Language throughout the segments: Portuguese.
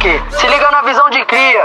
moleque, se liga na visão de cria.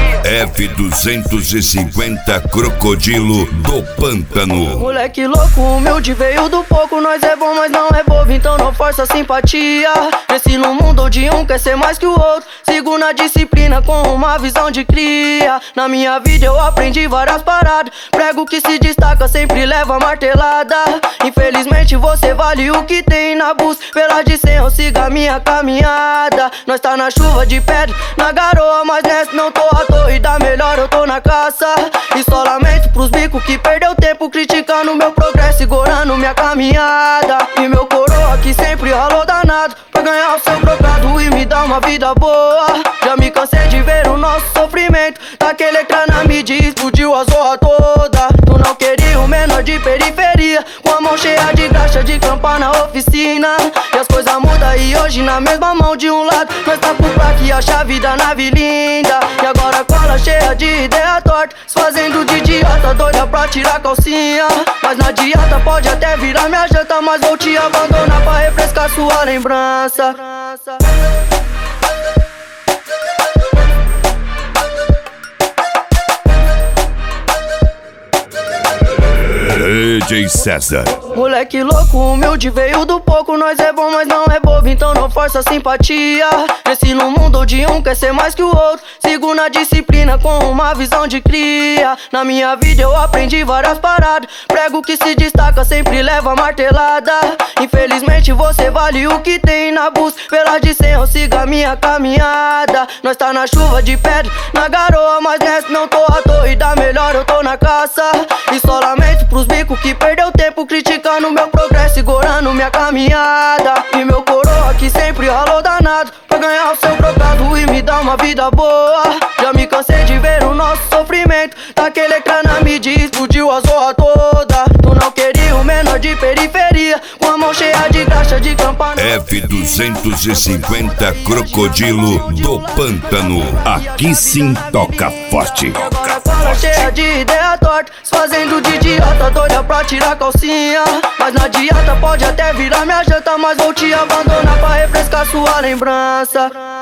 F250 Crocodilo do Pântano. Moleque louco, humilde, veio do pouco. Nós é bom, mas não é bobo, então não força a simpatia. Cresci no mundo onde um quer ser mais que o outro. Sigo na disciplina com uma visão de cria. Na minha vida eu aprendi várias paradas. Prego que se destaca sempre leva martelada. Infelizmente você vale o que tem na busca. Pela de 100 eu sigo a minha caminhada. Nós tá na chuva de pedra, na garoa, mas nessa não tô à toa. E dá melhor eu tô na caça. E só lamento pros bicos que perdeu tempo criticando meu progresso, segurando minha caminhada. E meu coroa que sempre ralou danado pra ganhar o seu trocado e me dar uma vida boa. Já me cansei de ver o nosso sofrimento. Daquele ecrã na mídia explodiu a zorra toda. Tu não queria o menor de periferia, com a mão cheia de graxa de campa na oficina. E as coisas mudam e hoje na mesma mão de um lado nós tá por placa e acha a vida nave linda. E agora cola cheia de ideia torta, se fazendo de idiota, doida pra tirar a calcinha. Mas não adianta, pode até virar minha janta, mas vou te abandonar pra refrescar sua lembrança. DJ César. Moleque louco, humilde, veio do pouco. Nós é bom, mas não é bobo, então não força a simpatia. Cresci no mundo onde um quer ser mais que o outro. Sigo na disciplina com uma visão de cria. Na minha vida eu aprendi várias paradas. Prego que se destaca sempre leva martelada. Infelizmente você vale o que tem na busca. Pela de 100 eu sigo a minha caminhada. Nós tá na chuva de pedra, na garoa, mas nessa não tô à toa. E dá melhor eu tô na caça. E só lamento pros bicos que perdeu tempo criticando meu progresso, segurando minha caminhada. E meu coroa que sempre ralou danado pra ganhar o seu trocado e me dar uma vida boa. Já me cansei de ver o nosso sofrimento. Daquele ecrã na mídia explodiu a zorra toda. Tu não queria o menor de periferia, com a mão cheia de graxa de campa. F250 Crocodilo do Pântano. Aqui sim toca forte. Fala cheia de ideia torta, se fazendo de idiota, doida pra tirar a calcinha. Mas não adianta, pode até virar minha janta, mas vou te abandonar pra refrescar sua lembrança.